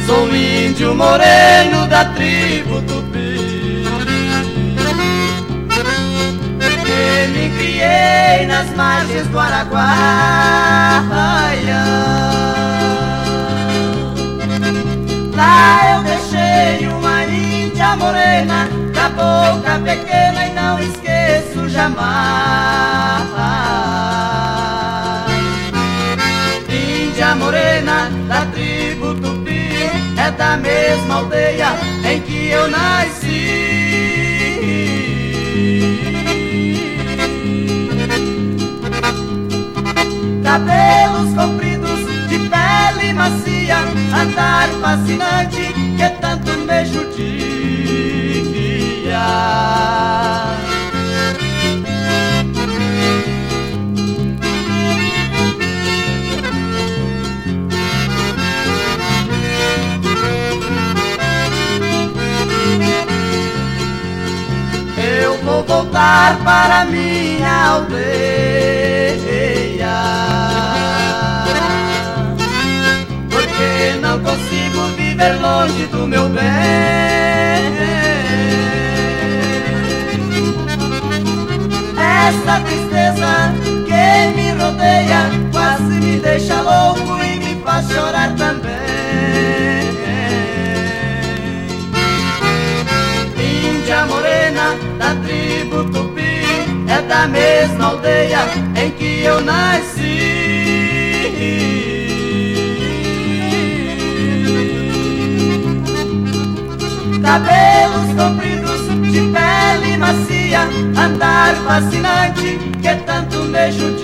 Sou índio moreno da tribo Tupi, e me criei nas margens do Araguaia. Lá eu deixei uma índia morena, da boca pequena, e não esqueço jamais. Índia morena da tribo Tupi, é da mesma aldeia em que eu nasci. Cabelos compridos, de pele macia, andar fascinante que tanto me judia. Eu vou voltar para minha aldeia, porque não consigo viver longe do meu bem. Essa tristeza que me rodeia quase me deixa louco e me faz chorar também. Índia morena da tribo Tupi, é da mesma aldeia em que eu nasci. Cabelos compridos, de pele macia, andar fascinante que tanto me judia.